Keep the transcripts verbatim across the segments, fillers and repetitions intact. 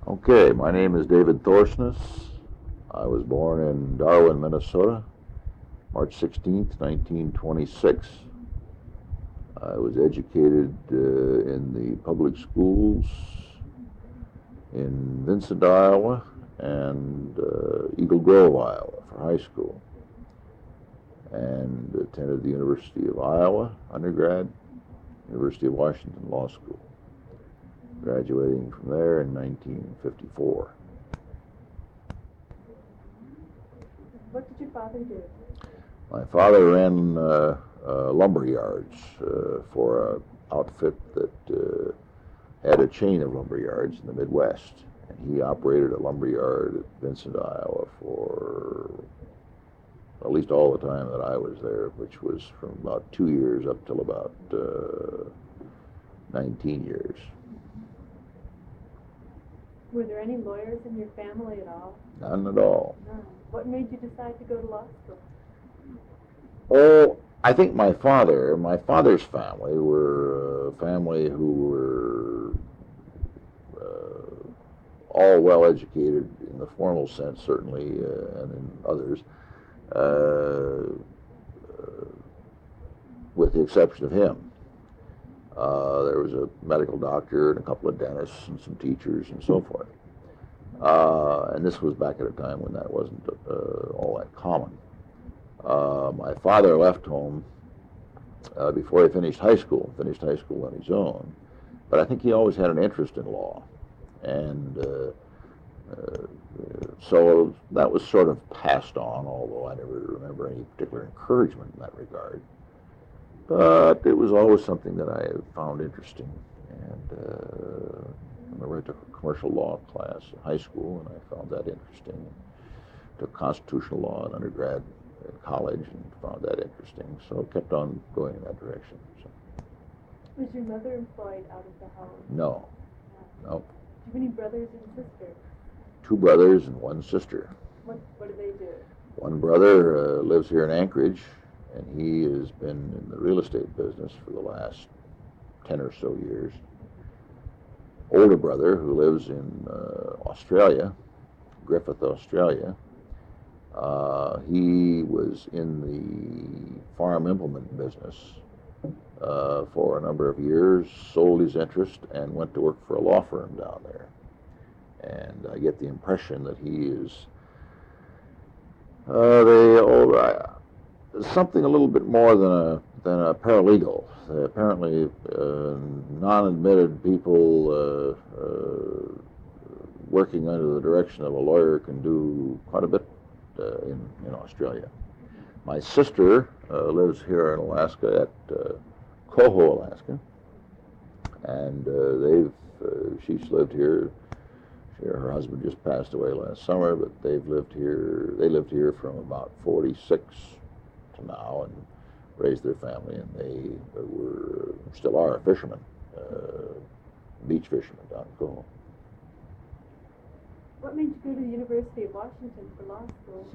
Okay, my name is David Thorsness. I was born in Darwin, Minnesota, March sixteenth, nineteen twenty-six. I was educated uh, in the public schools in Vincent, Iowa, and uh, Eagle Grove, Iowa for high school, and attended the University of Iowa undergrad, University of Washington Law School, graduating from there in nineteen fifty-four. What did your father do? My father ran uh, uh, lumber yards uh, for an outfit that uh, had a chain of lumber yards in the Midwest. And he operated a lumber yard at Vincent, Iowa for at least all the time that I was there, which was from about two years up till about uh, nineteen years. Were there any lawyers in your family at all? None at all. None. What made you decide to go to law school? Oh, I think my father, my father's family were a family who were uh, all well educated in the formal sense, certainly, uh, and in others, uh, uh, with the exception of him. Uh, there was a medical doctor and a couple of dentists and some teachers and so forth. Uh, and this was back at a time when that wasn't uh, all that common. Uh, my father left home uh, before he finished high school, finished high school on his own, but I think he always had an interest in law. And uh, uh, so that was sort of passed on, although I never remember any particular encouragement in that regard. But it was always something that I found interesting. And uh, I remember I took a commercial law class in high school, and I found that interesting. Took constitutional law in undergrad in college and found that interesting. So I kept on going in that direction. So. Was your mother employed out of the house? No. No. No. Do you have any brothers and sisters? Two brothers and one sister. What, what do they do? One brother uh, lives here in Anchorage, and he has been in the real estate business for the last ten or so years. Older brother, who lives in uh, Australia, Griffith, Australia, uh, he was in the farm implement business uh, for a number of years, sold his interest, and went to work for a law firm down there. And I get the impression that he is uh, the old, uh, something a little bit more than a than a paralegal. Uh, apparently, uh, non-admitted people uh, uh, working under the direction of a lawyer can do quite a bit uh, in in Australia. My sister uh, lives here in Alaska at uh, Coho, Alaska, and uh, they've uh, she's lived here. She, her husband just passed away last summer, but they've lived here. They lived here from about forty-six to now, and raised their family, and they were still are fishermen, uh, beach fishermen down in Coho. What made you go to the University of Washington for law school?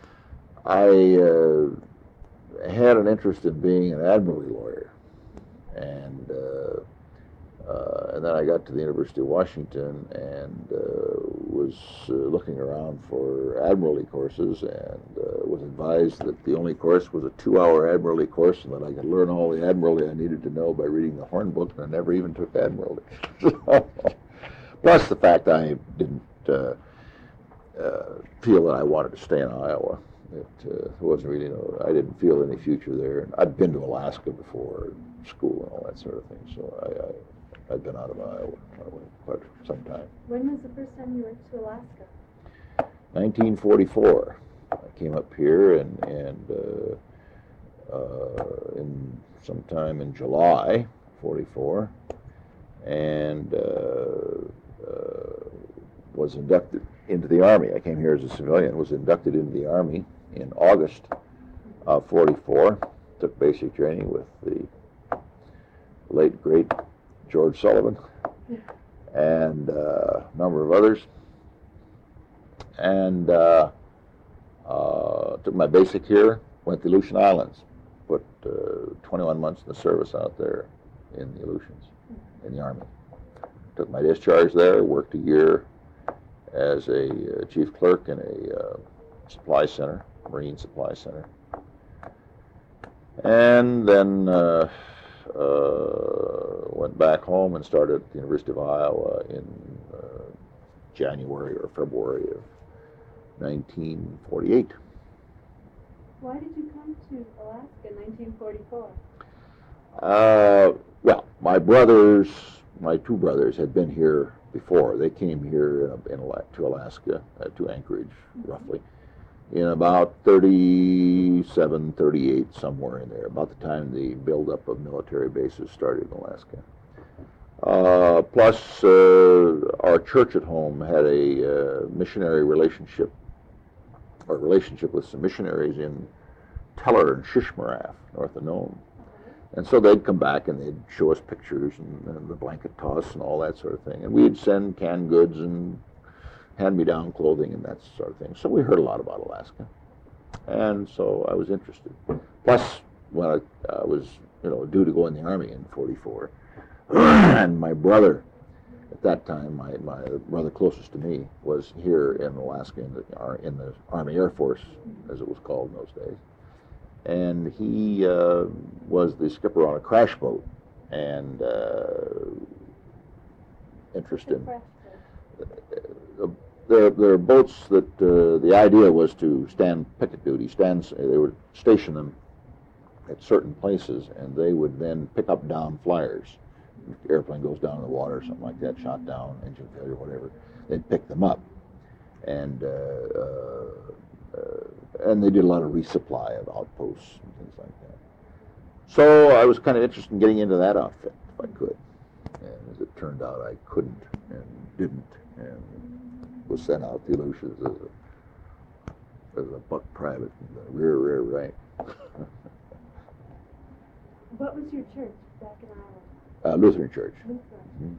I uh, had an interest in being an admiralty lawyer, and uh, uh, and then I got to the University of Washington and uh, was uh, looking around for admiralty courses, and uh, was advised that the only course was a two-hour admiralty course, and that I could learn all the admiralty I needed to know by reading the Horn book, and I never even took admiralty. Plus the fact I didn't uh, uh, feel that I wanted to stay in Iowa. It uh, wasn't really, you know, I didn't feel any future there. I'd been to Alaska before, school and all that sort of thing, so I, I I'd been out of Iowa quite some time. When was the first time you went to Alaska? nineteen forty-four. I came up here and and uh, uh, in sometime in July forty-four, and uh, uh, was inducted into the Army. I came here as a civilian. Was inducted into the Army in August of forty-four. Took basic training with the late great George Sullivan, and uh, a number of others, and uh, uh, took my basic here, went to the Aleutian Islands, put uh, twenty-one months in the service out there in the Aleutians, in the Army. Took my discharge there, worked a year as a uh, chief clerk in a uh, supply center, marine supply center. And then uh, uh, went back home and started at the University of Iowa in uh, January or February of nineteen forty-eight. Why did you come to Alaska in nineteen forty-four? Uh, well, my brothers, my two brothers, had been here before. They came here in, in, to Alaska, uh, to Anchorage, mm-hmm. roughly, in about thirty-seven, thirty-eight, somewhere in there, about the time the buildup of military bases started in Alaska. Uh, plus, uh, our church at home had a uh, missionary relationship, or relationship with some missionaries in Teller and Shishmaref, north of Nome. And so they'd come back and they'd show us pictures and, and the blanket toss and all that sort of thing. And we'd send canned goods and hand-me-down clothing and that sort of thing. So we heard a lot about Alaska. And so I was interested. Plus, when I uh, was, you know, due to go in the Army in forty-four, and my brother, at that time, my, my brother closest to me, was here in Alaska in the, in the Army Air Force, as it was called in those days. And he uh, was the skipper on a crash boat, and uh, interested. Uh, there, there are boats that uh, the idea was to stand picket duty. Stand, they would station them at certain places, and they would then pick up down flyers. If the airplane goes down in the water or something like that, shot down, engine failure, whatever, they'd pick them up. And uh, uh, uh, and they did a lot of resupply of outposts and things like that. So I was kind of interested in getting into that outfit if I could. And as it turned out, I couldn't and didn't, and was sent out to Aleutians as a, as a buck private in the rear, rear rank. What was your church back in Iowa? Uh, Lutheran Church. Lutheran. Mm-hmm.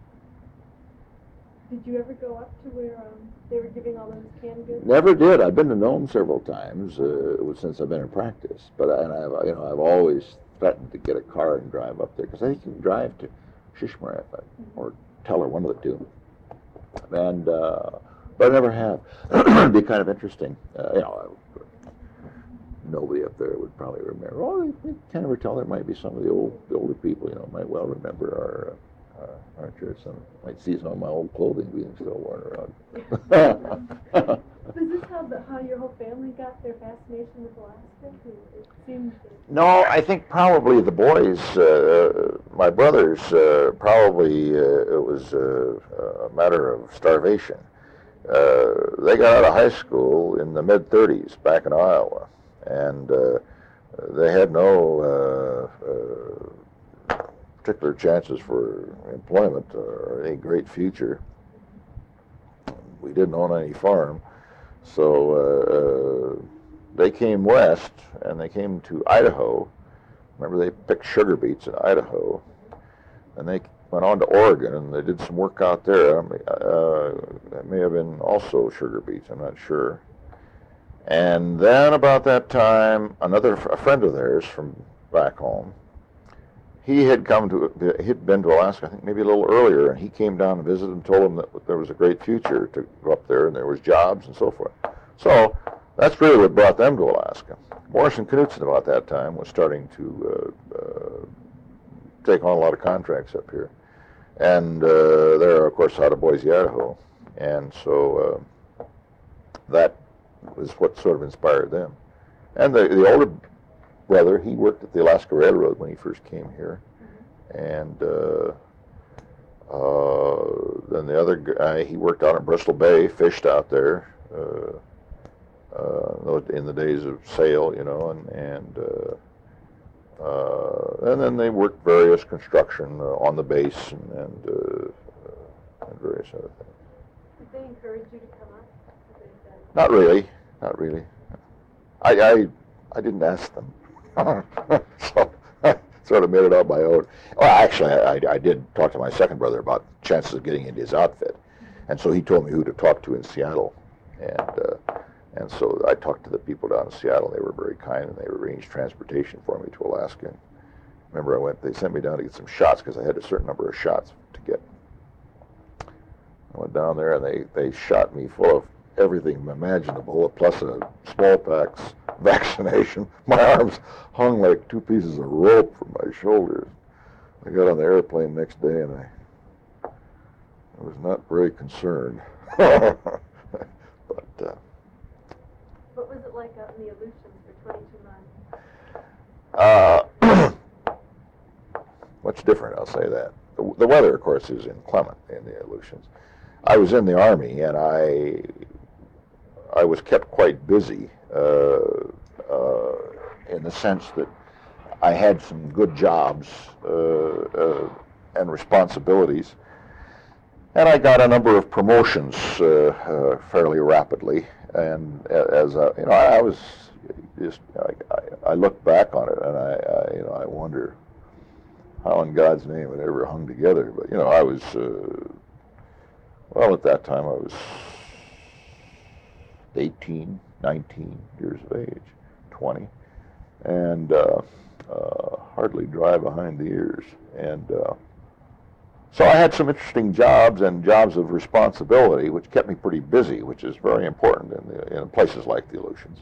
Did you ever go up to where um, they were giving all those canned goods? Never did. I've been to Nome several times uh, since I've been in practice, but I, and I've you know I've always threatened to get a car and drive up there because I think you can drive to Shishmaref mm-hmm. or Teller, one of the two. And uh, but I never have. It'd be kind of interesting. Uh, you know, I, nobody up there would probably remember. Oh, you can't ever tell. There might be some of the old, the older people, you know, might well remember our. Uh, Uh, our church. Some might see some of my old clothing being still worn around. Was this how, the, how your whole family got their fascination with Alaska? It seemed that... No, I think probably the boys, uh, my brothers, uh, probably uh, it was uh, a matter of starvation. Uh, they got out of high school in the mid thirties back in Iowa, and uh, they had no uh, uh, particular chances for employment or any great future. We didn't own any farm, so uh, uh, they came west and they came to Idaho. Remember, they picked sugar beets in Idaho, and they went on to Oregon and they did some work out there. I mean, uh, that may have been also sugar beets, I'm not sure. And then about that time, another a friend of theirs from back home, he had come to, he'd been to Alaska, I think maybe a little earlier, and he came down and visited and told him that there was a great future to go up there and there was jobs and so forth. So that's really what brought them to Alaska. Morrison Knudsen about that time was starting to uh, uh, take on a lot of contracts up here. And uh, they're, of course, out of Boise, Idaho. And so uh, that was what sort of inspired them. And the, the older brother, he worked at the Alaska Railroad when he first came here, and uh, uh, then the other guy, he worked out in Bristol Bay, fished out there uh, uh, in the days of sail, you know, and and uh, uh, and then they worked various construction uh, on the base and and, uh, and various other things. Did they encourage you to come up? Not really, not really. I I, I didn't ask them. So I sort of made it on my own. Well, actually, I, I did talk to my second brother about chances of getting into his outfit, and so he told me who to talk to in Seattle, and uh, and so I talked to the people down in Seattle. They were very kind, and they arranged transportation for me to Alaska. Remember, I went. They sent me down to get some shots because I had a certain number of shots to get. I went down there and they, they shot me full of everything imaginable, plus a smallpox vaccination. My arms hung like two pieces of rope from my shoulders. I got on the airplane next day and I, I was not very concerned. but uh, What was it like out in the Aleutians for twenty-two months? Uh, much different, I'll say that. The, the weather, of course, is inclement in the Aleutians. I was in the Army, and I I was kept quite busy uh, uh, in the sense that I had some good jobs uh, uh, and responsibilities, and I got a number of promotions uh, uh, fairly rapidly. And as a, you know, I was just I, I, I look back on it, and I, I you know I wonder how in God's name it ever hung together. But you know, I was uh, well at that time I was eighteen, nineteen years of age, twenty, and uh, uh, hardly dry behind the ears. And uh, so I had some interesting jobs and jobs of responsibility, which kept me pretty busy, which is very important in, the, in places like the Aleutians.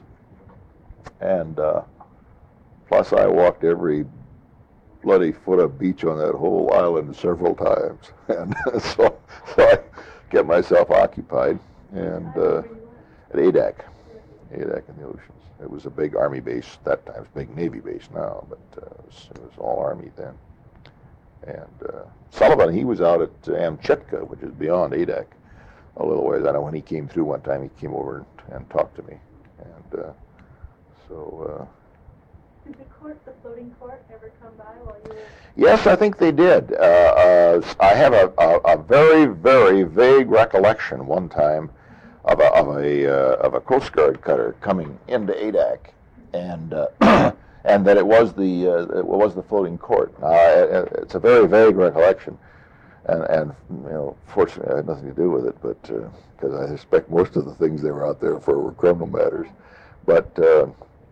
And uh, plus I walked every bloody foot of beach on that whole island several times. And so, so I kept myself occupied. And uh, at A D A C, A D A C in the Oceans. It was a big Army base at that time. It's a big Navy base now, but uh, it, was, it was all Army then. And uh, Sullivan, he was out at uh, Amchitka, which is beyond A D A C, a little ways. I know when he came through one time, he came over and, and talked to me. And uh, so... Uh, Did the court, the floating court, ever come by while you were... Yes, I think they did. Uh, uh, I have a, a, a very, very vague recollection one time of a of a uh, of a Coast Guard cutter coming into A D A C, and uh, and that it was the uh, it was the floating court. Uh, it's a very vague recollection, and and you know, fortunately, I had nothing to do with it, but because uh, I suspect most of the things they were out there for were criminal matters, but. Uh,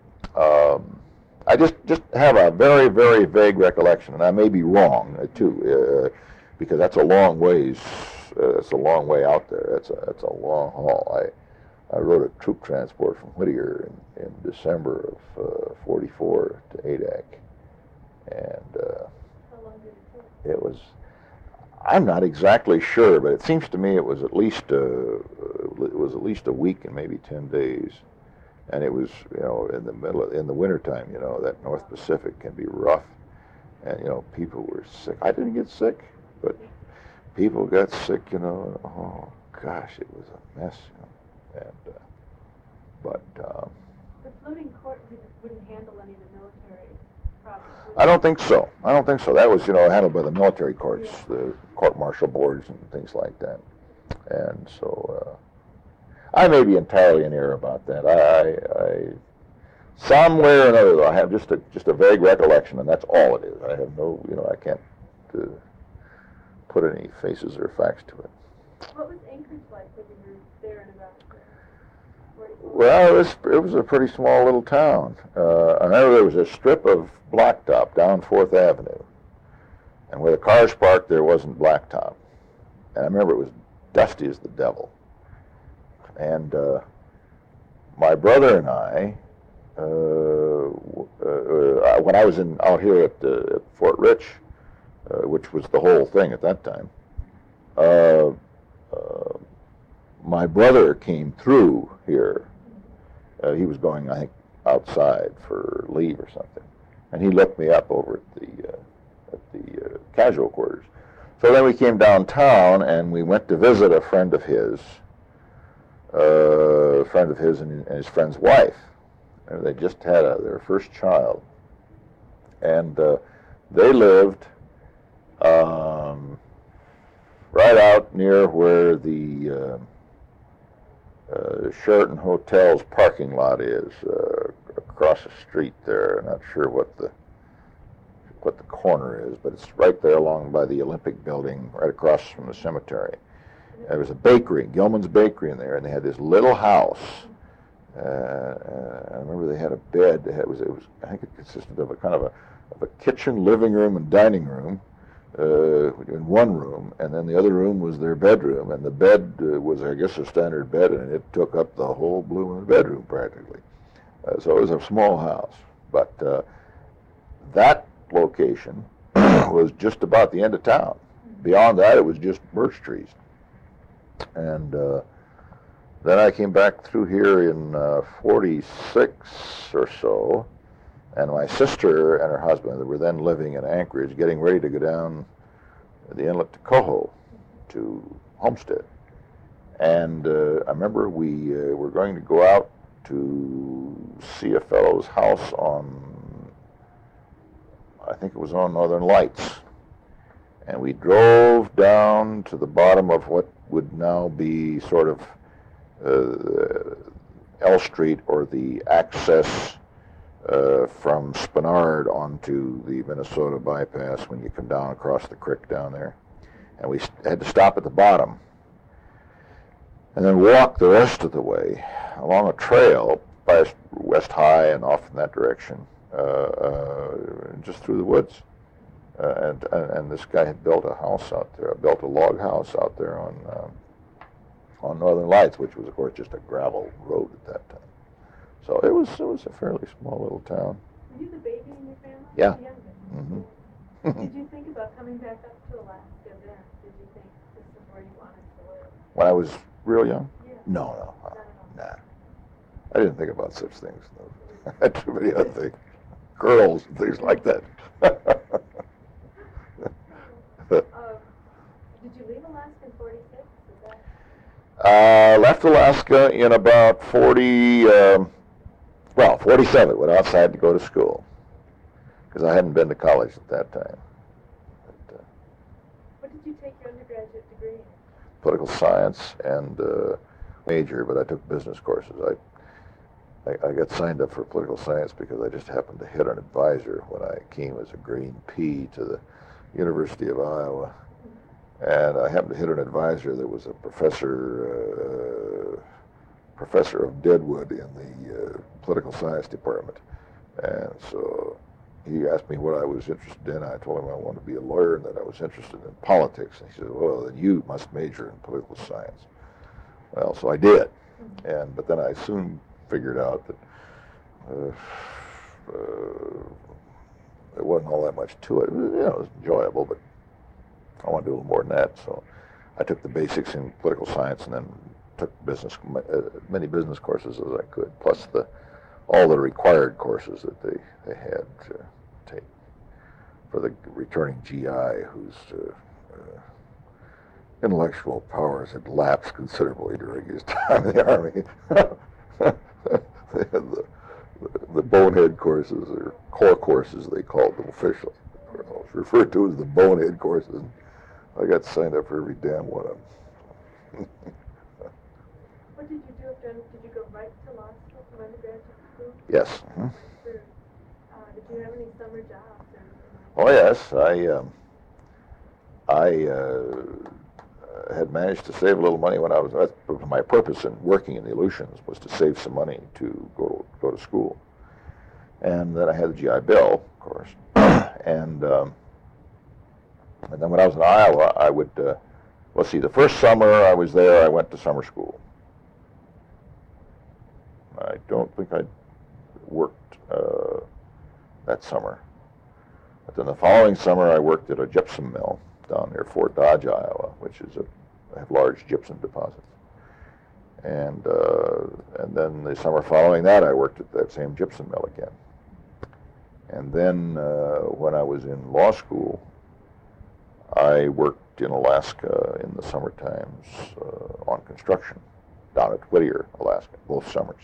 um, I just, just have a very, very vague recollection, and I may be wrong uh, too, uh, because that's a long ways. Uh, it's a long way out there. That's a that's a long haul. I I rode a troop transport from Whittier in, in December of uh, forty-four to A D A C, and uh, How long did it take? it was. I'm not exactly sure, but it seems to me it was at least uh, it was at least a week and maybe ten days. And it was, you know, in the middle of, in the wintertime, you know, that North Pacific can be rough. And, you know, people were sick. I didn't get sick, but people got sick, you know. Oh, gosh, it was a mess, you know. And, uh, but... Um, the floating court wouldn't handle any of the military problems. I don't think so. I don't think so. That was, you know, handled by the military courts, yeah. The court-martial boards and things like that. And so... Uh, I may be entirely in error about that. I, I, I somewhere or another, I have just a just a vague recollection, and that's all it is. I have no, you know, I can't uh, put any faces or facts to it. What was Anchorage like when you were there and about there? Well, it was it was a pretty small little town. Uh, I remember there was a strip of blacktop down Fourth Avenue, and where the cars parked, there wasn't blacktop. And I remember it was dusty as the devil. And uh, my brother and I, uh, uh, when I was in out here at, uh, at Fort Rich, uh, which was the whole thing at that time, uh, uh, my brother came through here. Uh, he was going, I think, outside for leave or something, and he looked me up over at the uh, at the uh, casual quarters. So then we came downtown and we went to visit a friend of his. Uh, a friend of his and, and his friend's wife. And they just had a, their first child. And uh, they lived um, right out near where the uh, uh, Sheraton Hotel's parking lot is, uh, across the street there. I'm not sure what the what the corner is, but it's right there along by the Olympic building, right across from the cemetery. There was a bakery, Gilman's Bakery in there, and they had this little house. Uh, uh, I remember they had a bed. It was, it was, I think it consisted of a kind of a, of a kitchen, living room, and dining room, uh, in one room, and then the other room was their bedroom, and the bed uh, was, I guess, a standard bed, and it took up the whole blooming bedroom practically. Uh, so it was a small house, but uh, that location was just about the end of town. Beyond that, it was just birch trees. And uh, then I came back through here in uh, forty-six or so, and my sister and her husband were then living in Anchorage, getting ready to go down the inlet to Coho to Homestead. And uh, I remember we uh, were going to go out to see a fellow's house on, I think it was on Northern Lights. And we drove down to the bottom of what would now be sort of uh, L Street, or the access uh, from Spenard onto the Minnesota bypass when you come down across the creek down there. And we had to stop at the bottom and then walk the rest of the way along a trail past West High and off in that direction, uh, uh, just through the woods. Uh, and, and and this guy had built a house out there, built a log house out there on um, on Northern Lights, which was, of course, just a gravel road at that time. So it was it was a fairly small little town. Were you the baby in your family? Yeah. The Mm-hmm. Did you think about coming back up to Alaska then? Did you think this is where you wanted to live? When I was real young? Yeah. No, no, Not at all. nah. I didn't think about such things. No. I had too many other things, girls and things like that. Uh, did you leave Alaska in forty-six? Is that... Uh, left Alaska in about forty, um, well, forty-seven, went outside to go to school, because I hadn't been to college at that time. But, uh, what did you take your undergraduate degree in? Political science and uh, major, but I took business courses. I, I, I got signed up for political science because I just happened to hit an advisor when I came as a green pea to the University of Iowa. And I happened to hit an advisor that was a professor, uh, professor of Deadwood in the uh, political science department. And so he asked me what I was interested in. I told him I wanted to be a lawyer and that I was interested in politics. And he said, well, then you must major in political science. Well, so I did. And but then I soon figured out that uh, uh, there wasn't all that much to it. It was, you know, it was enjoyable, but I wanted to do a little more than that. So I took the basics in political science and then took business, uh, many business courses as I could, plus the all the required courses that they, they had to take for the returning G I whose uh, uh, intellectual powers had lapsed considerably during his time in the Army. They had the, the, the bonehead courses, or core courses they called them officially. It was referred to as the bonehead courses. I got signed up for every damn one of them. What did you do after, did you go right to law school from undergraduate school? Yes. Mm-hmm. Or, uh, did you have any summer jobs? Oh Or, yes, I um, I uh, had managed to save a little money when I was. That's my purpose in working in the Aleutians was to save some money to go to, go to school, and then I had the G I Bill, of course, and um, and then when I was in Iowa, I would. Uh, let's see, the first summer I was there, I went to summer school. I don't think I worked uh, that summer. But then the following summer, I worked at a gypsum mill down near Fort Dodge, Iowa, which is a they have large gypsum deposits. And uh, and then the summer following that, I worked at that same gypsum mill again. And then uh, when I was in law school, I worked in Alaska in the summer times uh, on construction down at Whittier, Alaska, both summers.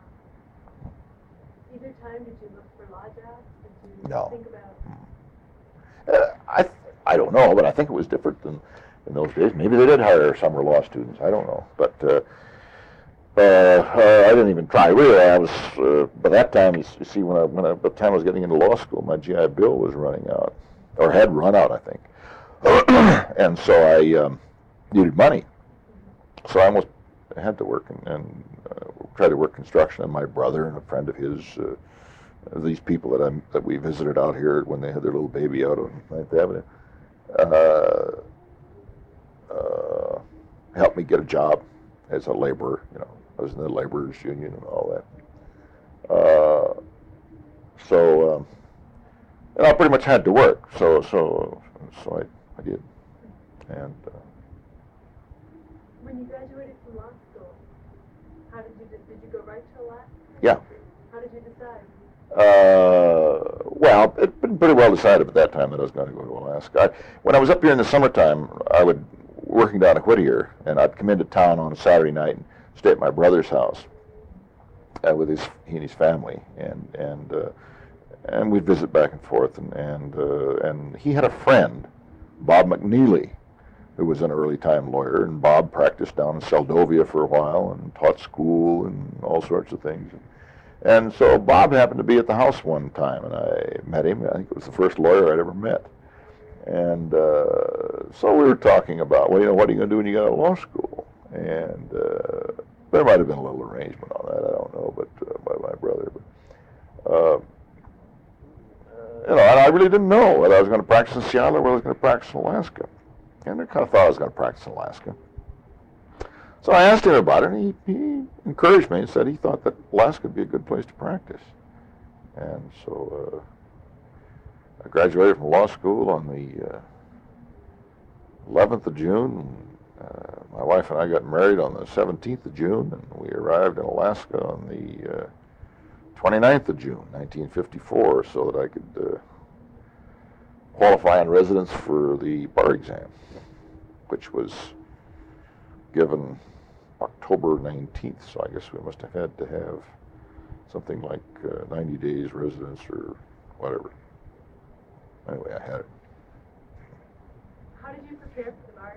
either time, did you look for law jobs? Did you No. think about... Uh, I I don't know, but I think it was different than in those days. Maybe they did hire summer law students. I don't know, but uh, uh, uh, I didn't even try. Really, I was uh, by that time. You see, when I when I, by the time I was getting into law school, my G I Bill was running out, or had run out, I think, and so I um, needed money. So I almost had to work and, and uh, try to work construction. And my brother and a friend of his. Uh, These people that I that we visited out here when they had their little baby out on Ninth Avenue, uh, uh, helped me get a job as a laborer. You know, I was in the laborers union and all that. Uh, so, um, and I pretty much had to work. So, so, so I, I did. And uh, when you graduated from law school, how did you did you go right to Alaska? Yeah. How did you decide? Uh, well, it'd been pretty well decided at that time that I was going to go to Alaska. I, when I was up here in the summertime, I would working down at Whittier, and I'd come into town on a Saturday night and stay at my brother's house uh, with his he and his family, and and uh, and we'd visit back and forth, and and uh, and he had a friend, Bob McNeely, who was an early time lawyer, and Bob practiced down in Seldovia for a while and taught school and all sorts of things. And so Bob happened to be at the house one time, and I met him. I think it was the first lawyer I'd ever met. And uh, so we were talking about, well, you know, what are you going to do when you get out of law school? And uh, there might have been a little arrangement on that, I don't know, but uh, by my brother. But, uh, you know, and I really didn't know whether I was going to practice in Seattle or whether I was going to practice in Alaska. And I kind of thought I was going to practice in Alaska. So I asked him about it, and he, he encouraged me and said he thought that Alaska would be a good place to practice. And so uh, I graduated from law school on the uh, eleventh of June. Uh, my wife and I got married on the seventeenth of June, and we arrived in Alaska on the uh, twenty-ninth of June, nineteen fifty-four, so that I could uh, qualify in residence for the bar exam, which was given October nineteenth, so I guess we must have had to have something like uh, ninety days residence or whatever. Anyway, I had it. How did you prepare for the bar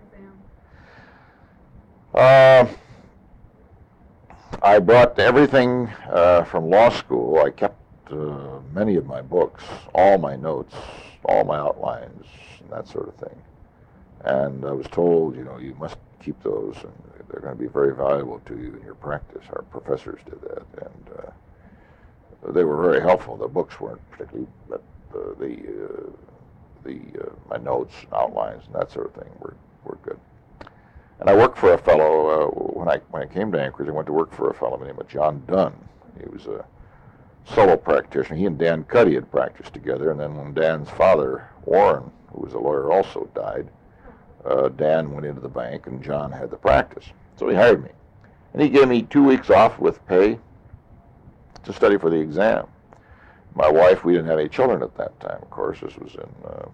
exam? Uh, I brought everything uh, from law school. I kept uh, many of my books, all my notes, all my outlines, and that sort of thing. And I was told, you know, you must keep those, and they're going to be very valuable to you in your practice. Our professors did that, and uh, they were very helpful. The books weren't particularly, but uh, the uh, the uh, my notes, outlines, and that sort of thing were were good. And I worked for a fellow uh, when I when I came to Anchorage. I went to work for a fellow named John Dunn. He was a solo practitioner. He and Dan Cuddy had practiced together, and then when Dan's father, Warren, who was a lawyer, also died, Uh, Dan went into the bank, and John had the practice. So he hired me. And he gave me two weeks off with pay to study for the exam. My wife, we didn't have any children at that time, of course. This was in uh,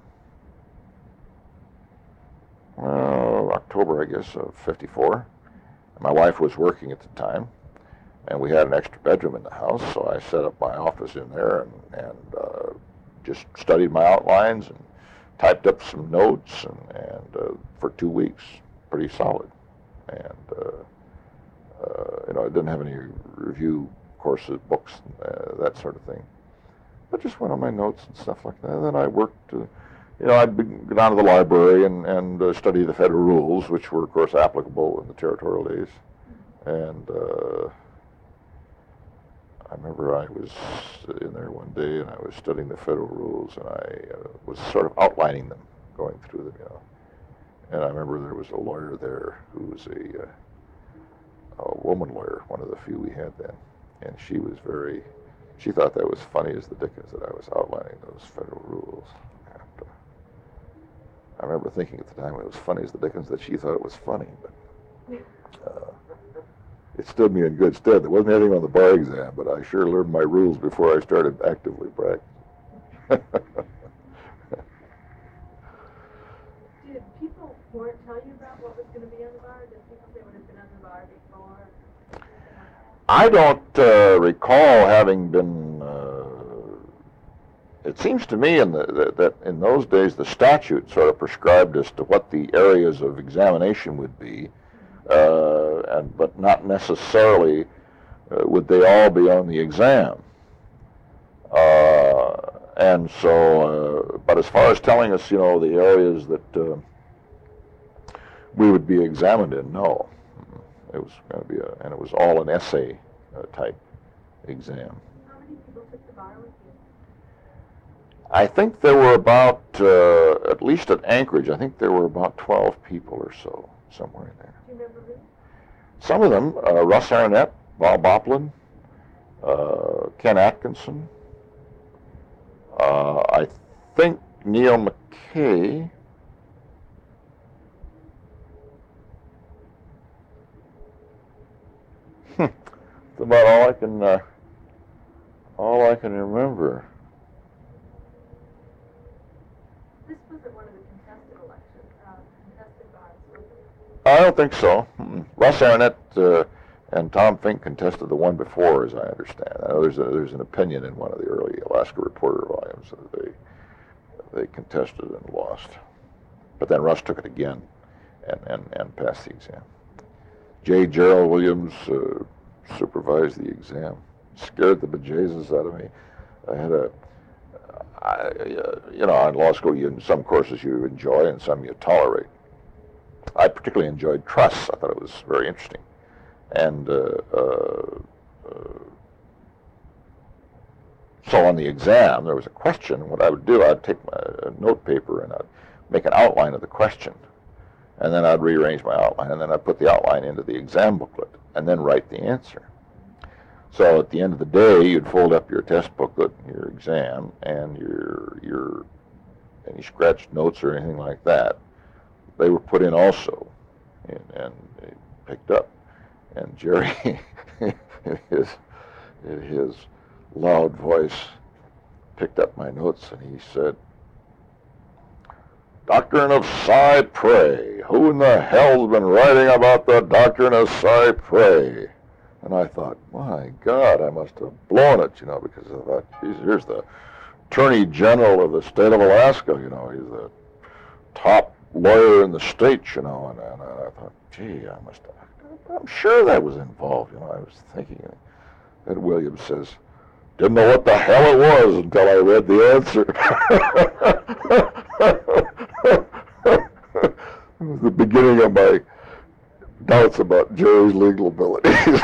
uh, October, I guess, of fifty-four. My wife was working at the time, and we had an extra bedroom in the house, so I set up my office in there and, and uh, just studied my outlines and typed up some notes, and, and uh, for two weeks, pretty solid. And, uh, uh, you know, I didn't have any review courses, books, uh, that sort of thing. But just went on my notes and stuff like that. And then I worked, uh, you know, I'd go down to the library and, and uh, study the federal rules, which were, of course, applicable in the territorial days. And uh, I remember I was in there one day, and I was studying the federal rules, and I uh, was sort of outlining them, going through them, you know. And I remember there was a lawyer there who was a, uh, a woman lawyer, one of the few we had then, and she was very, she thought that was funny as the dickens that I was outlining those federal rules. And, uh, I remember thinking at the time it was funny as the dickens that she thought it was funny, but uh, it stood me in good stead. There wasn't anything on the bar exam, but I sure learned my rules before I started actively practicing. Did people more tell you about what was going to be on the bar? Did people say would have been on the bar before? I don't uh, recall having been. Uh, it seems to me in the, that, that in those days the statute sort of prescribed as to what the areas of examination would be. Uh, and but not necessarily uh, would they all be on the exam. Uh, and so, uh, but as far as telling us, you know, the areas that uh, we would be examined in, no. It was going to be a, and it was all an essay uh, type exam. How many people took the bar with I think there were about, uh, at least at Anchorage, I think there were about twelve people or so, somewhere in there. Do you remember who? Some of them, uh, Russ Arnett, Bob Oplin, uh, Ken Atkinson, uh, I think Neil McKay. That's about all I can, uh, all I can remember. This wasn't one of the contested elections, uh, contested bars, was it? I don't think so. Mm-mm. Russ Arnett uh, and Tom Fink contested the one before, as I understand. I know there's a, there's an opinion in one of the early Alaska Reporter volumes that they they contested and lost. But then Russ took it again and, and, and passed the exam. J. Gerald Williams uh, supervised the exam. Scared the bejesus out of me. I had a, I, uh, you know, in law school, you, some courses you enjoy and some you tolerate. I particularly enjoyed trusts. I thought it was very interesting. And uh, uh, uh, so on the exam, there was a question. What I would do, I'd take my uh, note paper and I'd make an outline of the question. And then I'd rearrange my outline, and then I'd put the outline into the exam booklet, and then write the answer. So at the end of the day, you'd fold up your test booklet, your exam, and your your any scratched notes or anything like that. They were put in also, and, and they picked up. And Jerry, in his in his loud voice, picked up my notes, and he said, "Doctrine of Cypre. Who in the hell's been writing about the doctrine of Cypre?" And I thought, my God, I must have blown it, you know, because I thought, geez, here's the Attorney General of the state of Alaska, you know, he's the top lawyer in the state, you know, and, and I thought, gee, I must have, I'm sure that was involved, you know, I was thinking. Ed Williams says, "Didn't know what the hell it was until I read the answer." It was the beginning of my doubts about Jerry's legal abilities. Did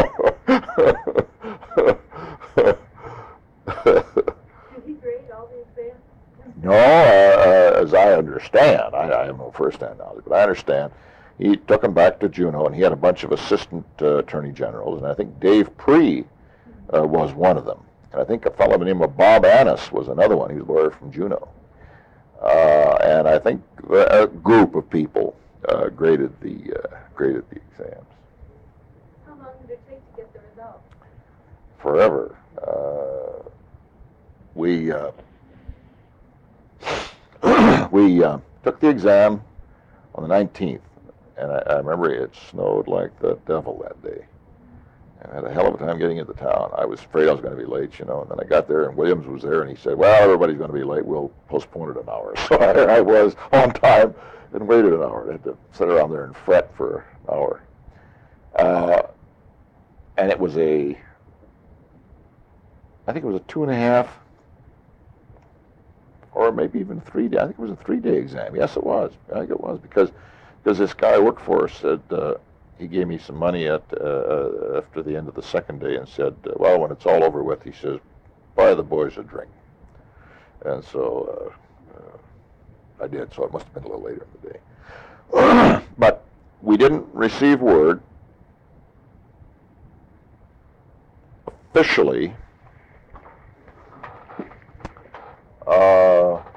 he grade all the exams? No, uh, as I understand, I, I have no first-hand knowledge, but I understand he took him back to Juneau, and he had a bunch of assistant uh, attorney generals, and I think Dave Pree uh, was one of them. And I think a fellow by the name of Bob Annis was another one. He was a lawyer from Juneau. Uh, and I think a group of people uh, graded the uh, graded the exams. How long did it take to get the results? Forever. Uh, we uh, we uh, took the exam on the nineteenth, and I, I remember it snowed like the devil that day. And I had a hell of a time getting into town. I was afraid I was going to be late, you know, and then I got there, and Williams was there, and he said, "Well, everybody's going to be late. We'll postpone it an hour." So I, I was on time and waited an hour. I had to sit around there and fret for an hour. Uh, and it was a, I think it was a two and a half, or maybe even three day. I think it was a three-day exam. Yes, it was. I think it was, because because this guy I worked for said, uh, he gave me some money at uh, after the end of the second day and said, uh, well, when it's all over with, he says, buy the boys a drink. And so uh, uh, I did, so it must have been a little later in the day. But we didn't receive word officially uh,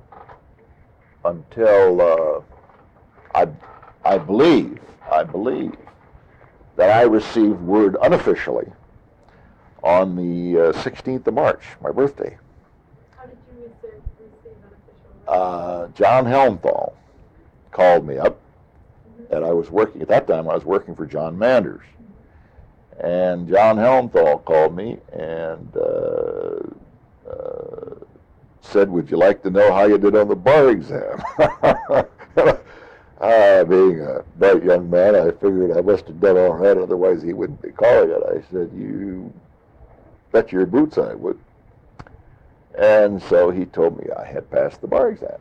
until uh, I, I believe, I believe that I received word unofficially on the uh, sixteenth of March, my birthday. How did you receive, receive unofficial? Uh, John Helmthal called me up, Mm-hmm. and I was working, at that time I was working for John Manders. Mm-hmm. And John Helmthal called me and uh, uh, said, would you like to know how you did on the bar exam? Uh, being a bright young man, I figured I must have done all right, otherwise he wouldn't be calling it. I said, you bet your boots I would. And so he told me I had passed the bar exam.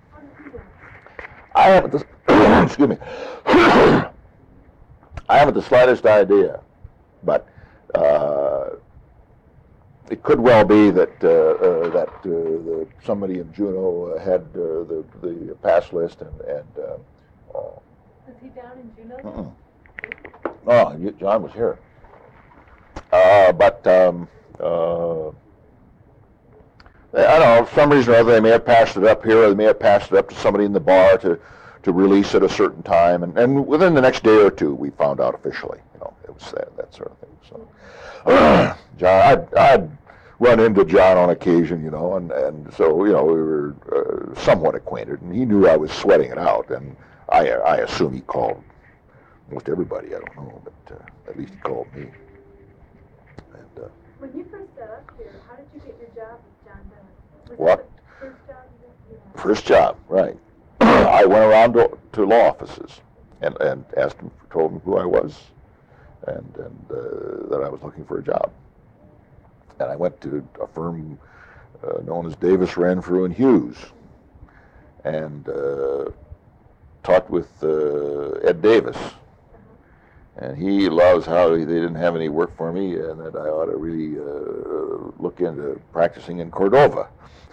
I haven't the, excuse me, I haven't the slightest idea, but uh, it could well be that uh, uh, that uh, the, somebody in Juneau uh, had uh, the the pass list and and. Uh, uh, Is he down in Juneau? Uh-uh. Oh, you, John was here. Uh, but um, uh, I don't know. For some reason or other, they may have passed it up here, or they may have passed it up to somebody in the bar to, to release at a certain time. And, and within the next day or two, we found out officially. You know, it was that that sort of thing. So, uh, John, I'd, I'd run into John on occasion, you know, and, and so you know we were uh, somewhat acquainted, and he knew I was sweating it out, and I I assume he called most everybody. I don't know, but uh, at least he called me. And, uh, when you first got up here, how did you get your job with John Dunn? Was what? That the first job you had? First job, right. I went around to, to law offices and, and asked them, told them who I was, and, and uh, that I was looking for a job. And I went to a firm uh, known as Davis, Renfrew, and Hughes, and uh, talked with uh, Ed Davis. And he loves how they didn't have any work for me, and that I ought to really uh, look into practicing in Cordova.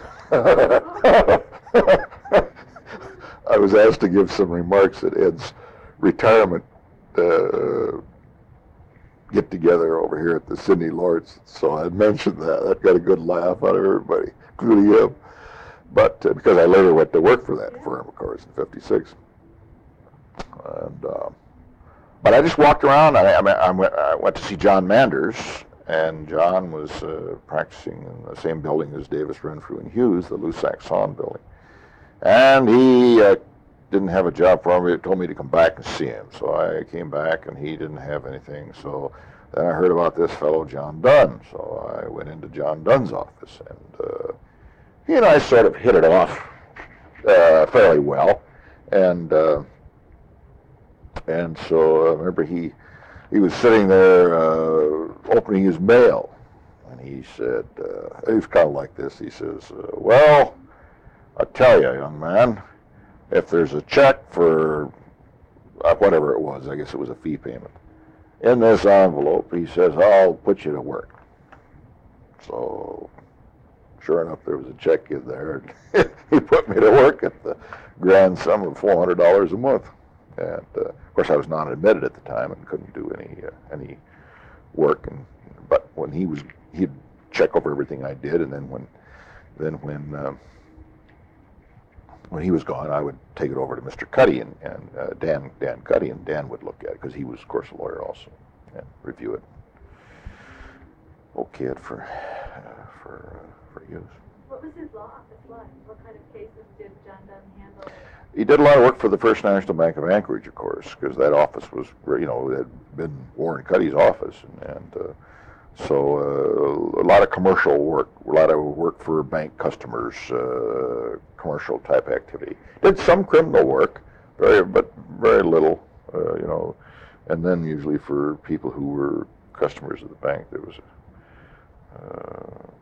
I was asked to give some remarks at Ed's retirement uh, get-together over here at the Sidney Lortz, so I mentioned that. That got a good laugh out of everybody, including him. But uh, because I later went to work for that firm, of course, in fifty-six. And... Uh, But I just walked around. I, I, I, went, I went to see John Manders, and John was uh, practicing in the same building as Davis, Renfrew, and Hughes, the Lussac-Son building. And he uh, didn't have a job for me. He told me to come back and see him. So I came back, and he didn't have anything. So then I heard about this fellow, John Dunn. So I went into John Dunn's office, and uh, he and I sort of hit it off uh, fairly well. And... Uh, And so I uh, remember he he was sitting there uh, opening his mail, and he said, uh, he was kind of like this. He says, uh, well, I tell you, young man, if there's a check for uh, whatever it was, I guess it was a fee payment, in this envelope, he says, I'll put you to work. So sure enough, there was a check in there. He put me to work at the grand sum of four hundred dollars a month. And uh, of course, I was non-admitted at the time and couldn't do any uh, any work. And but when he was, he'd check over everything I did, and then when then when uh, when he was gone, I would take it over to Mister Cuddy and, and uh, Dan Dan Cuddy, and Dan would look at it because he was, of course, a lawyer also, and review it, okay it for uh, for uh, for use. What was his law office like? What kind of cases did John Dunn handle? He did a lot of work for the First National Bank of Anchorage, of course, because that office was, you know, it had been Warren Cuddy's office, and, and uh, so uh, a lot of commercial work, a lot of work for bank customers, uh, commercial type activity. Did some criminal work, very, but very little, uh, you know, and then usually for people who were customers of the bank, there was a, uh,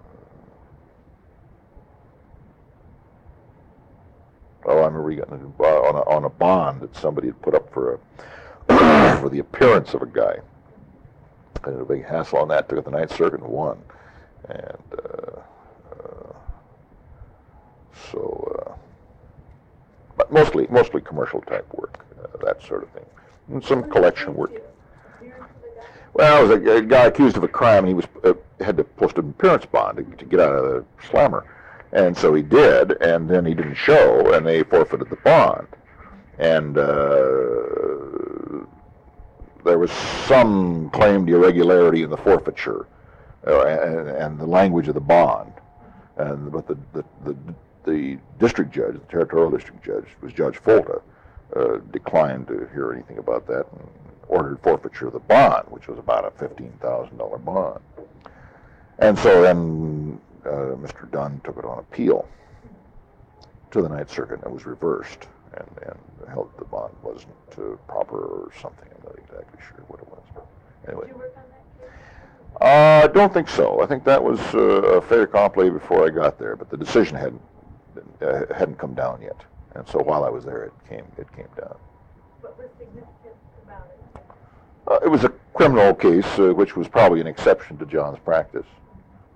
Oh, I remember he got on a, on a bond that somebody had put up for a for the appearance of a guy. And a big hassle on that. Took it to the Ninth Circuit and won. And uh, uh, so, uh, but mostly mostly commercial type work, uh, that sort of thing, and some collection work. Well, it was a, a guy accused of a crime, and he was uh, had to post an appearance bond to, to get out of the slammer. And so he did, and then he didn't show, and they forfeited the bond. And uh, there was some claimed irregularity in the forfeiture uh, and, and the language of the bond. And but the the, the, the district judge, the territorial district judge, was Judge Folta, uh, declined to hear anything about that and ordered forfeiture of the bond, which was about a fifteen thousand dollars bond. And so then Uh, Mister Dunn took it on appeal to the Ninth Circuit, and it was reversed, and, and held the bond wasn't uh, proper or something. I'm not exactly sure what it was. Anyway. Did you work on that case? Uh, I don't think so. I think that was uh, a fait accompli before I got there, but the decision hadn't uh, hadn't come down yet, and so while I was there, it came it came down. What was significant about it? Uh, it was a criminal case, uh, which was probably an exception to John's practice.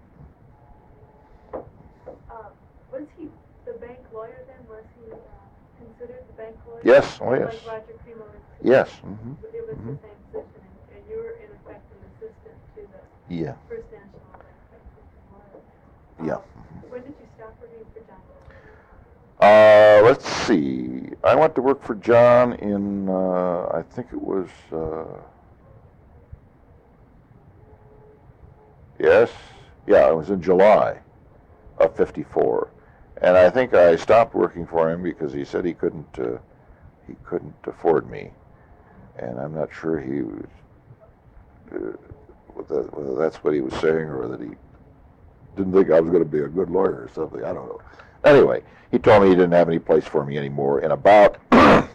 Yes, oh Like yes. Roger Cremo was. Yes. Mm-hmm. It was Mm-hmm. the same position, and, and you were in effect an assistant to the Yeah. First National Bank. Yeah. Um, when did you stop working for John? Uh, let's see. I went to work for John in, uh, I think it was, uh, yes, yeah, it was in July of fifty-four. And I think I stopped working for him because he said he couldn't, uh, he couldn't afford me. And I'm not sure he was, uh, whether, whether that's what he was saying or that he didn't think I was going to be a good lawyer or something. I don't know. Anyway, he told me he didn't have any place for me anymore. In about, oh,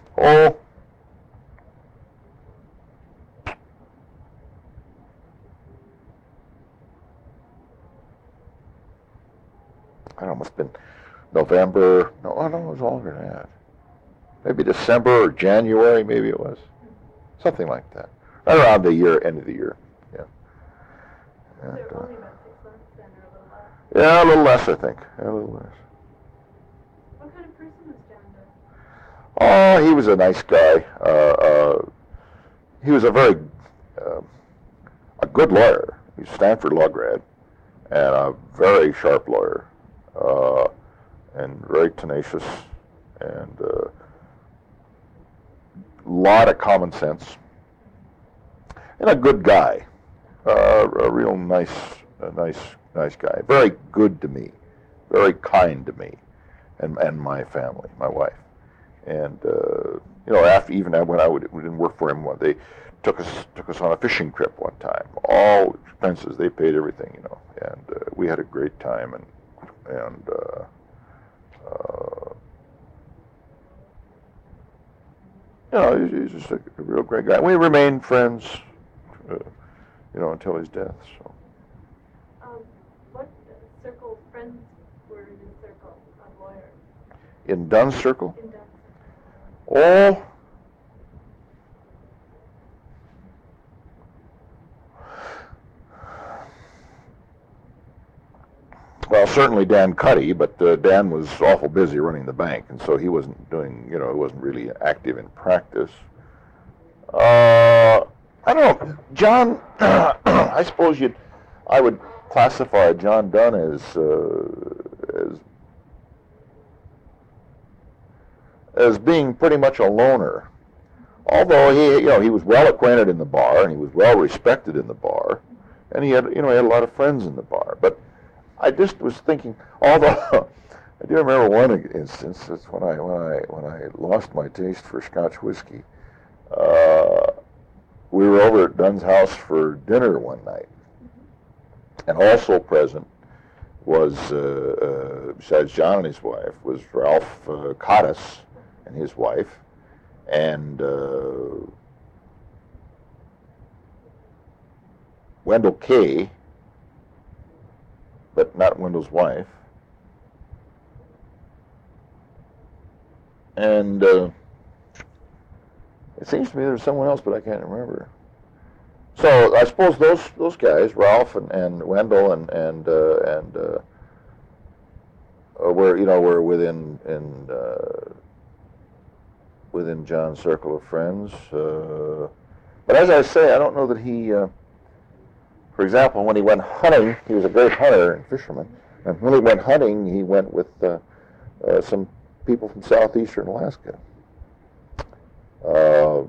I don't know, must have been November. No, oh, no, it was longer than that. Maybe December or January, maybe it was. Something like that. Right around the year, end of the year. Yeah. And, There uh, were only about six months then, or a little less. yeah, a little less, I think. Yeah, a little less. What kind of person was John Doe? Oh, he was a nice guy. Uh, uh, he was a very, uh, a good lawyer. He was Stanford law grad, and a very sharp lawyer, uh, and very tenacious, and a uh, lot of common sense, and a good guy. Uh, a real nice, a nice, nice guy. Very good to me, very kind to me, and and my family, my wife. And uh, you know, after even when I would, we didn't work for him, they took us took us on a fishing trip one time. All expenses, they paid everything, you know, and uh, we had a great time. And and uh, uh, you know, he's, he's just a, a real great guy. We remained friends, uh, you know, until his death. So. Um, what circle of friends were in your circle of lawyers? In Dunn's circle? In Dunn's. Oh, well, certainly Dan Cuddy, but uh, Dan was awful busy running the bank, and so he wasn't doing, you know, he wasn't really active in practice. Uh, I don't know, John. I suppose you'd, I would classify John Dunn as uh, as as being pretty much a loner. Although he, you know, he was well acquainted in the bar and he was well respected in the bar, and he had, you know, he had a lot of friends in the bar. But I just was thinking, although I do remember one instance, it's when I when I when I lost my taste for Scotch whiskey. Uh, we were over at Dunn's house for dinner one night, and also present was, uh, uh, besides John and his wife, was Ralph uh, Cottis and his wife, and uh, Wendell Kay, but not Wendell's wife, and uh, it seems to me there was someone else, but I can't remember. So I suppose those those guys, Ralph and, and Wendell and and uh, and uh, were you know were within in uh, within John's circle of friends. Uh, but as I say, I don't know that he. Uh, for example, when he went hunting, he was a great hunter and fisherman. And when he went hunting, he went with uh, uh, some people from southeastern Alaska. Uh,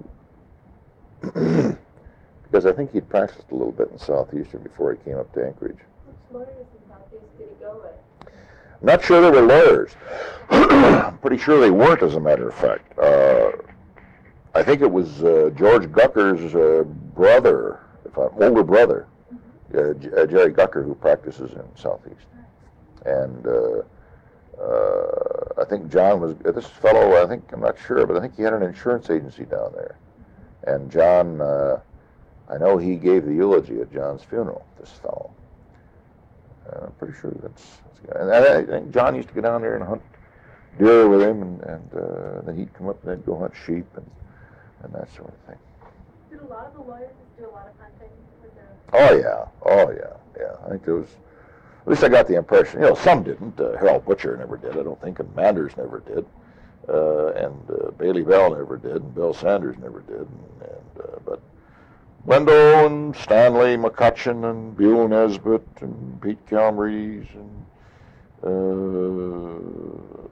because I think he'd practiced a little bit in southeastern before he came up to Anchorage. Which lawyers in Southeast did he go with? I'm not sure they were lawyers. I'm pretty sure they weren't, as a matter of fact. Uh, I think it was uh, George Gucker's uh, brother, if I, older brother, uh, J- uh, Jerry Gucker, who practices in Southeast. And uh, uh, I think John was, uh, this fellow, I think, I'm not sure, but I think he had an insurance agency down there. And John, uh, I know he gave the eulogy at John's funeral, this fellow. Uh, I'm pretty sure that's, that's and I, I think John used to go down there and hunt deer with him, and, and uh, then he'd come up and they'd go hunt sheep and, and that sort of thing. Did a lot of the lawyers do a lot of hunting with their... Oh, yeah. Oh, yeah. Yeah. I think there was, at least I got the impression, you know, some didn't. Uh, Harold Butcher never did, I don't think, and Manders never did. uh, and uh, Bailey Bell never did, and Bill Sanders never did, and, and uh, but Wendell and Stanley McCutcheon and Buell Nesbitt and Pete Calmrees and uh,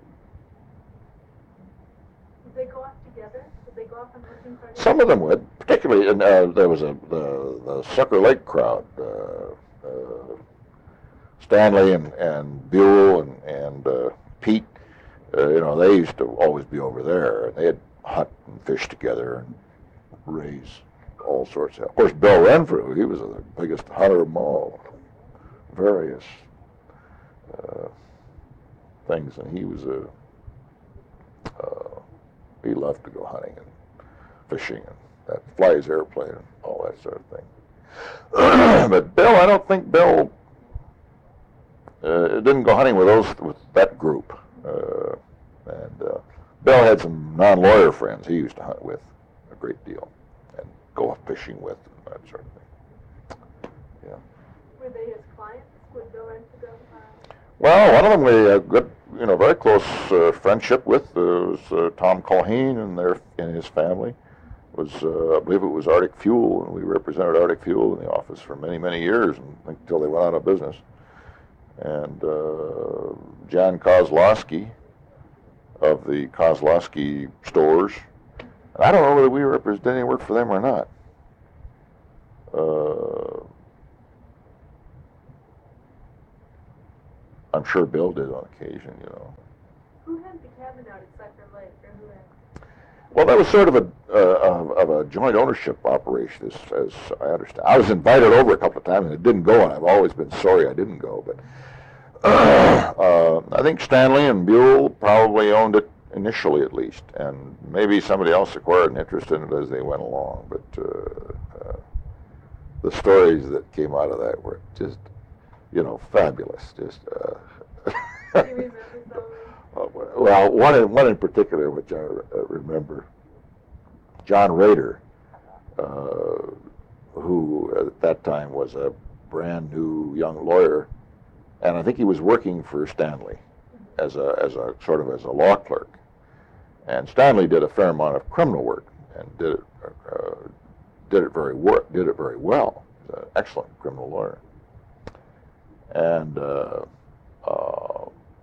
Did they go off together? Did they go off on hunting parties? some of them would, particularly, and uh, there was a the, the Sucker Lake crowd. Uh, uh, Stanley and, and Buell and, and uh, Pete, uh, you know, they used to always be over there, and they'd hunt and fish together and raise all sorts of. Of course, Bill Renfrew, he was the biggest hunter of them all, various uh, things, and he was a. Uh, he loved to go hunting and fishing and that fly his airplane and all that sort of thing. But Bill, I don't think Bill. Uh, didn't go hunting with those with that group, uh, and uh, Bill had some non-lawyer friends he used to hunt with a great deal, and go fishing with and that sort of thing. Yeah. Were they his clients? Would Bill Renfrew go? Uh, Well, one of them we had a good, you know, very close uh, friendship with uh, was uh, Tom Culhane and their and his family. Was uh, I believe it was Arctic Fuel, and we represented Arctic Fuel in the office for many many years and, until they went out of business. And uh, John Kozlowski of the Kozlowski stores. And I don't know whether we represented any work for them or not. Uh, I'm sure Bill did on occasion, you know. who had the cabin out at Sucker Lake, or who had? Well, that was sort of a uh, of a joint ownership operation, as, as I understand. I was invited over a couple of times, and it didn't go, and I've always been sorry I didn't go. But uh, I think Stanley and Buell probably owned it initially, at least, and maybe somebody else acquired an interest in it as they went along. But uh, uh, the stories that came out of that were just, you know, fabulous. Just. Uh, Do you remember some? Uh, well, one in, one in particular, which I uh, remember, John Rader, uh, who at that time was a brand new young lawyer, and I think he was working for Stanley as a as a sort of as a law clerk, and Stanley did a fair amount of criminal work and did it uh, did it very wor- did it very well. He's an excellent criminal lawyer, and. Uh, uh,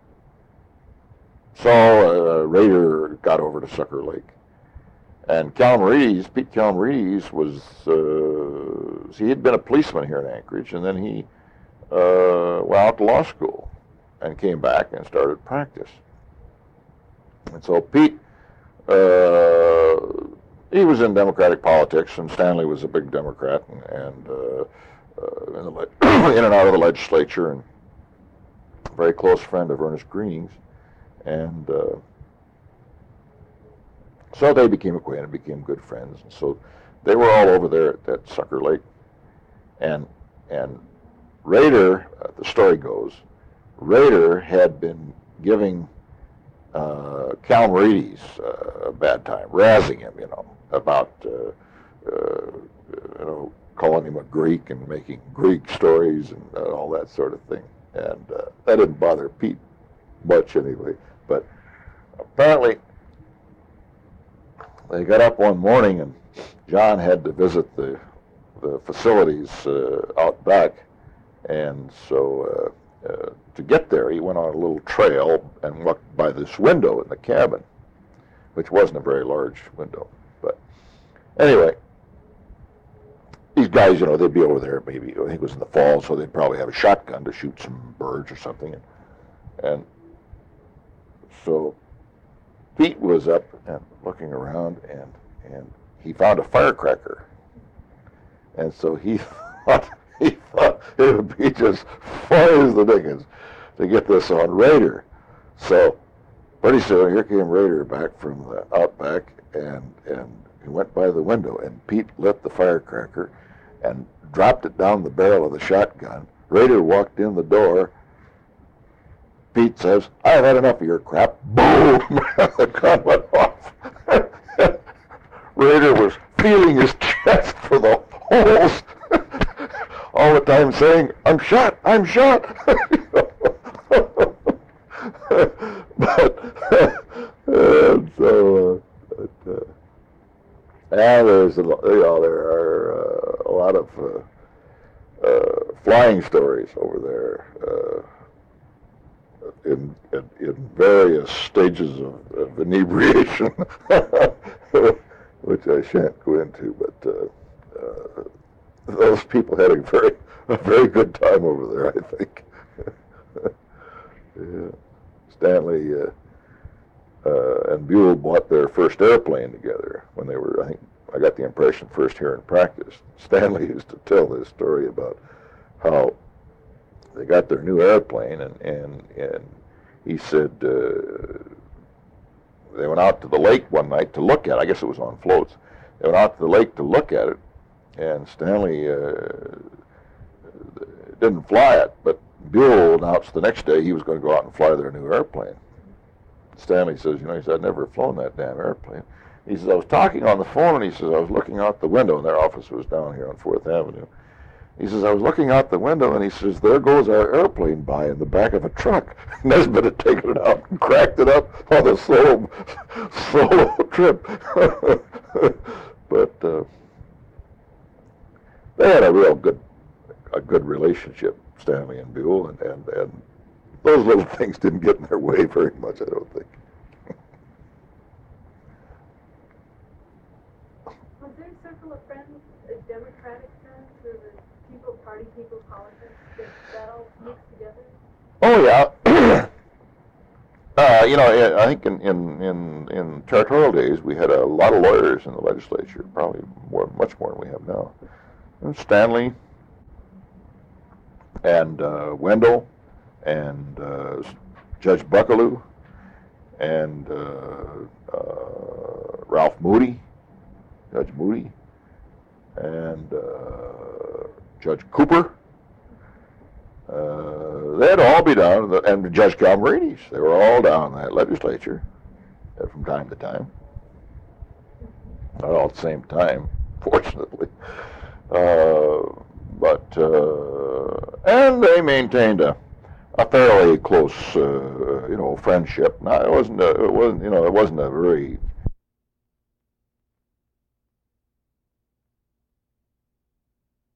So uh, Rader got over to Sucker Lake, and Calmrees, Pete Calmrees was, uh, see, he'd been a policeman here in Anchorage, and then he uh, went out to law school and came back and started practice. And so Pete, uh, he was in Democratic politics, and Stanley was a big Democrat, and, and uh, uh, in, the le- in and out of the legislature, and a very close friend of Ernest Greening's. And uh, so they became acquainted, became good friends. And so they were all over there at, at Sucker Lake. And and Rader, uh, the story goes, Rader had been giving uh, Calmrees uh, a bad time, razzing him, you know, about, uh, uh, you know, calling him a Greek and making Greek stories and uh, all that sort of thing. And uh, that didn't bother Pete much anyway. But apparently, they got up one morning and John had to visit the the facilities uh, out back, and so uh, uh, to get there, he went on a little trail and walked by this window in the cabin, which wasn't a very large window. But anyway, these guys, you know, they'd be over there maybe, I think it was in the fall, so they'd probably have a shotgun to shoot some birds or something, and, and so Pete was up and looking around, and and he found a firecracker, and so he thought he thought it would be just funny as the dickens to get this on Rader. So pretty soon here came Rader back from the outback, and and he went by the window, and Pete lit the firecracker and dropped it down the barrel of the shotgun. Rader walked in the door. Pete says, "I've had enough of your crap." Boom! The gun went off. Rader was feeling his chest for the holes, all the time saying, "I'm shot, I'm shot." But uh, there's a, lo- you know, there are uh, a lot of uh, uh, flying stories over there uh, in, in in various stages of, of inebriation, which I shan't go into. But uh, uh, those people had a very a very good time over there, I think. Yeah. Stanley uh, uh, and Buell bought their first airplane together when they were, I think, I got the impression first here in practice. Stanley used to tell this story about how they got their new airplane, and, and, and he said uh, they went out to the lake one night to look at it. I guess it was on floats. They went out to the lake to look at it, and Stanley uh, didn't fly it, but Buell announced the next day he was going to go out and fly their new airplane. Stanley says, you know, he said, I'd never flown that damn airplane. He says, I was talking on the phone, and he says, I was looking out the window, and their office was down here on Fourth Avenue. He says, I was looking out the window, and he says, there goes our airplane by in the back of a truck. Nesbitt had taken it out and cracked it up on a solo, solo trip. But uh, they had a real good, a good relationship, Stanley and Buell, and, and, and those little things didn't get in their way very much, I don't think. Was their circle of friends a Democratic sense, or the people, party people, politics? Did that all mix together? Oh yeah. uh, you know, I think in, in, in, in territorial days we had a lot of lawyers in the legislature, probably more, much more than we have now. And Stanley and uh, Wendell and uh, Judge Buckaloo and uh, uh, Ralph Moody, Judge Moody, and uh, Judge Cooper. Uh, they'd all be down, and Judge Calmerides. They were all down in that legislature uh, from time to time. Not all at the same time, fortunately. Uh, but uh, and they maintained a, a fairly close, uh, you know, friendship. Now it wasn't, a, it wasn't, you know, it wasn't a very